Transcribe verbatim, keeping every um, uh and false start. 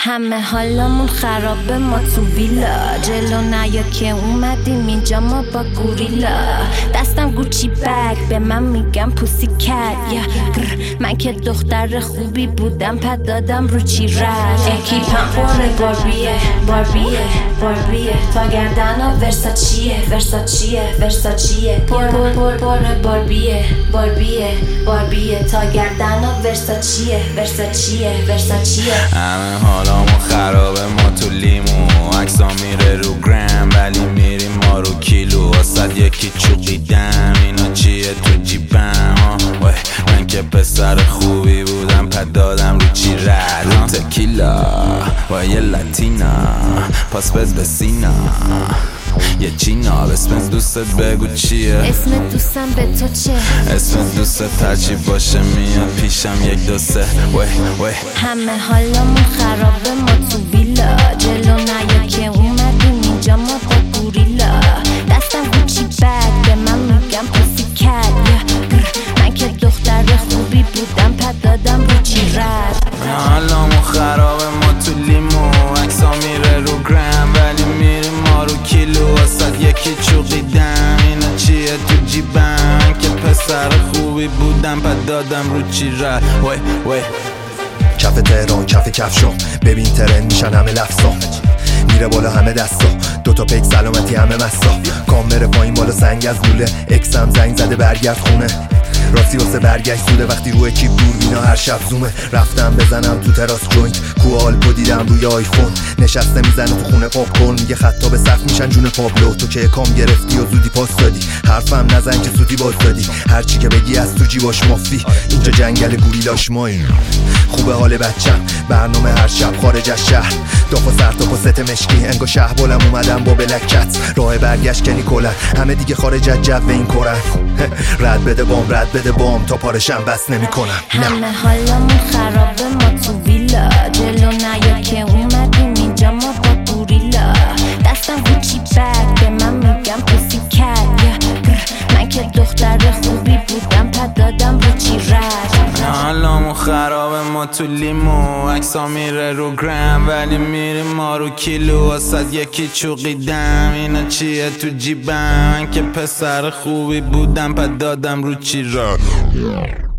همه حالمون خرابه، ما تو ویلا جلو نیا که اومدیم اینجا ما با گوریلا. دستم گوچی بگ به من میگم پوسی کت یا من که دختر خوبی بودم پد دادم رو چی رد. اکیپم پر باربیه باربیه باربیه تا گردن ورساچیه ورساچیه ورساچیه پر پر پر پر باربیه باربیه باربیه تا گردن ورساچیه ورساچیه ورساچیه. همه حالامون خرابه، ما تو لیمو عکسا میره رو گرم ولی میریم ما رو کیلو. واسد یکی چوقیدم اینا چیه تو جیبم ها. من که پسر خوبی بودم پد دادم رو چی رد. رو تکیلا و یه لاتینا پاس بز به سینا یه چینا. اسم دوستت بگو چیه؟ اسم دوستم به تو چه؟ اسم دوستت هرچی باشه میاد پیشم یک دو سه. وی وی همه حالمون خرابه، ما تو ویلا جلو نیا که اومدیم اینجا ما با گوریلا. دستم گوچی بگ به من میگم پوسی کت من که دختر خوبی بودم پد دادم رو چی رد. حالمون خرابه، ما تو لیمو عکسا میره رو گرم ولی میریم ما رو کیلو. واسد یکی چوقیدم اینا چیه تو جیبم که پسر خوبی بودم پد دادم رو چی رد. وی وی کف تهران کف کفشم ببین ترند میشن همه لفظا. میره بالا همه دستا دوتا پیک سلامتی همه مستا. کامره پایین بالا سنگ از لوله اکسم زنگ زده برگرد خونه. راستی واسه برگشت سوده وقتی روی کیپ دور بینا هر شب زومه. رفتم بزنم تو تراس جوینت کوالپو دیدم روی آیفون. نشسته میزنه تو خونه پاپ کن میگه خطا به سقف میشن جون پابلو. تو که کام گرفتی و زودی پاس دادی حرفم نزن که زودی باز دادی. هرچی که بگی از تو جیباش مافی اینجا جنگل گوریلاش ماییم. خوبه حال بچم برنامه هر شب خارج از شهر. داخل سر تا ست مشکی انگا شهر بالم اومدم با بلکت. راه برگشت کنی کلن همه دیگه خارج از جو این کرن. رد بده بام رد بده بام تا پارشم بس نمی کنم. همه حالمون خرابه، ما تو ویلا جلو نیا که اومدیم اینجا ما با گوریلا. دستم گوچی بگ به من میگم پوسی کت من که دختر خوبی بودم پد دادم رو چی رد. حالمون خرابه، ما تو لیمو عکسا میره رو گرم ولی میریم ما رو کیلو. واسد یکی چوقیدم اینا چیه تو جیبم که پسر خوبی بودم پد دادم رو چی رد.